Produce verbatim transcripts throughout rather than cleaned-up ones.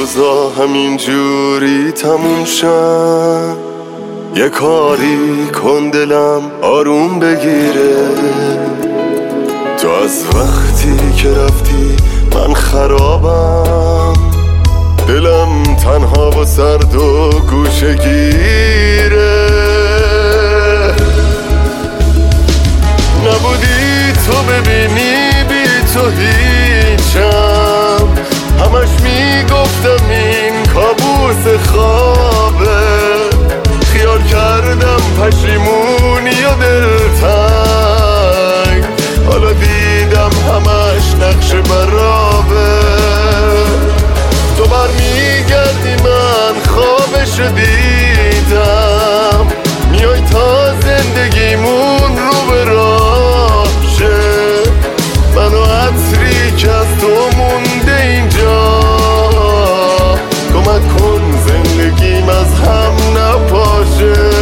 روزا همین جوری تموم شن، یه کاری کن دلم آروم بگیره. تو از وقتی که رفتی من خرابم، دلم تنها و سرد و گوشه گیره. نبودی تو ببینی بی تو هیچم، همش میگفتم این کابوس خوابه. خیال کردم پشیمونی و دلتنگ، حالا دیدم همش نقش برابه. تو بر میگردی من خوابشو دیدم، میای تا زندگیمون رو به راه شه. منو عطری که از تو مونده اینجا، کمک کن زندگیم از هم نپاشه.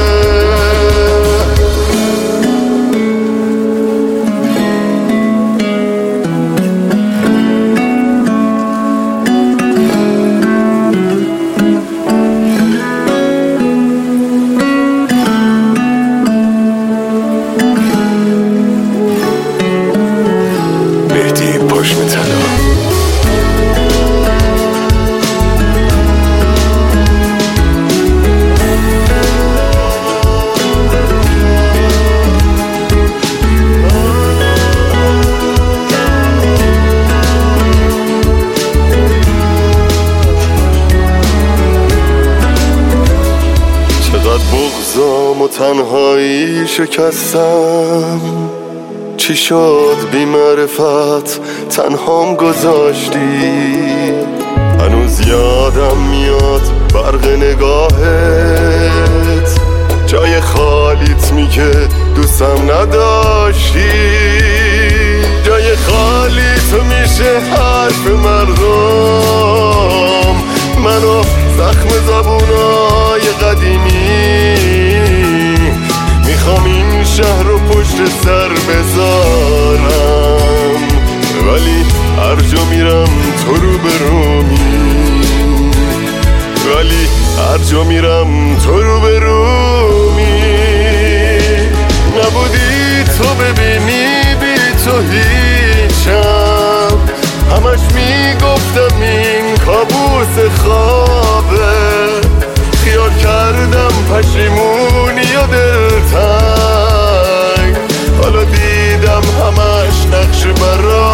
بغضام و تنهایی شکستم، چی شد بی معرفت تنهام گذاشتی. هنوز یادم میاد برق نگاهت، جای خالیت میگه دوستم نداشتی. جای خالی تو میشه حرف مردم، منو زخم زبونای قدیمی. میخوام این شهر رو پشت سر بذارم، ولی هر جا میرم تو رو برومی. ولی هر جا میرم تو رو برومی. نبودی تو ببینی بی تو هیچم، همش میگفتم این کابوس خوابه. خیال کردم پشیمونی و دلتنگ، حالا دیدم همش نقش برا